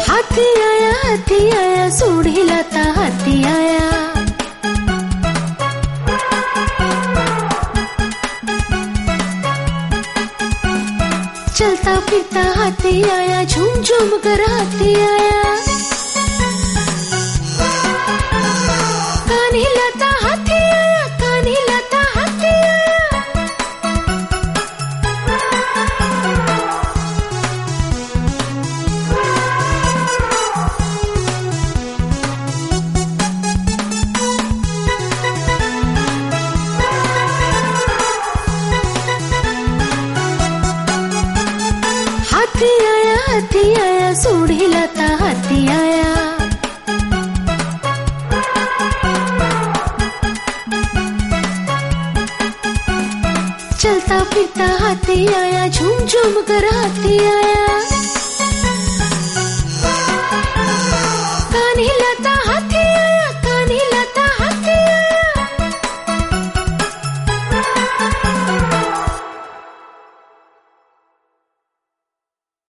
हाथी आया सूढ़ी लाता हाथी आया। चलता फिरता हाथी आया, झूम झूम कर हाथी आया। कान हिलाता हाथी आया, कान हिलाता हाथी आया। हाथी आया सूढ़ी लाता हाथी आया। चलता फिरता हाथी आया, झूम झूम कर हाथी आया।